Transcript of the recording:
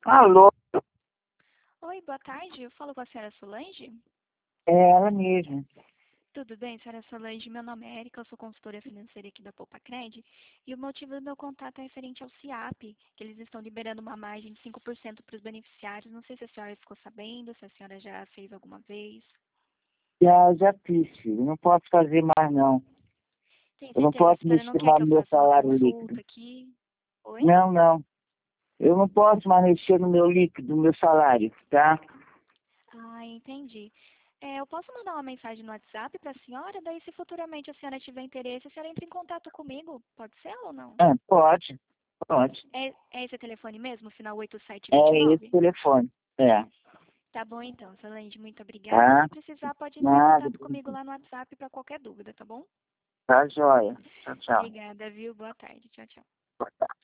Alô, Oi, boa tarde. Eu falo com a senhora Solange. é ela mesma. Tudo bem, senhora Solange? Meu nome é Érica, eu sou consultora financeira aqui da Poupacred. E o motivo do meu contato é referente ao CIAP, que eles estão liberando uma margem de 5% para os beneficiários. Não sei se a senhora ficou sabendo, se a senhora já fez alguma vez. Já fiz, filho. Não posso fazer mais, não. Tem Eu não certeza? A posso senhora não mexer quer mais que no eu meu faça uma salário líquido. consulta aqui? Oi? Não, não. Eu não posso mais mexer no meu líquido, no meu salário, tá? Ah, entendi. Eu posso mandar uma mensagem no WhatsApp para a senhora? Daí, se futuramente a senhora tiver interesse, a senhora entra em contato comigo. Pode ser ou não? Pode, pode. É esse telefone mesmo, final É esse 8729? telefone. É, Tá bom então, Solange, muito obrigada. tá? Se precisar, pode entrar em Nada. contato comigo lá no WhatsApp para qualquer dúvida, tá bom? Tá joia. Tchau, tchau. Obrigada, viu? Boa tarde. Tchau, tchau. Boa tarde.